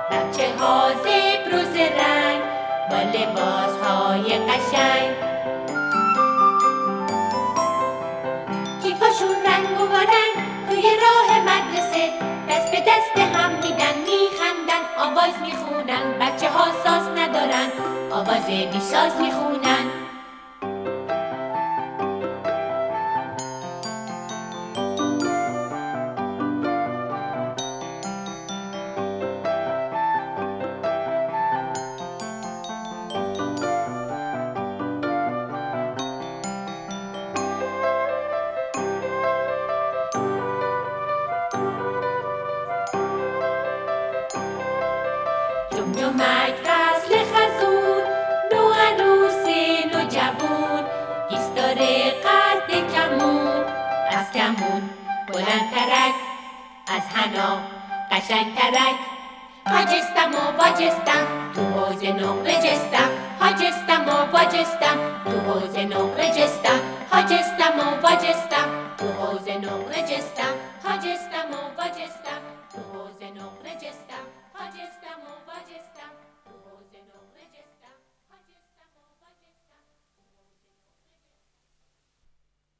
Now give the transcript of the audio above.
بچه ها زبر و زرنگ با لباس های قشنگ، کیفاشون رنگ و رنگ توی راه مدرسه، دست به دست هم میدن میخندن، آواز میخونن. بچه ها ساز ندارن، آواز بی ساز میخونن. جمجمک فصل خزون، نو عروسی نو جوون، ایستاره قد کمون، از کمون بلندترک، از حنا قشنگترک. هاجستم و واجستم تو حوض نقره جستم، هاجستم و واجستم تو حوض نقره جستم، هاجستم و واجستم تو حوض نقره جستم.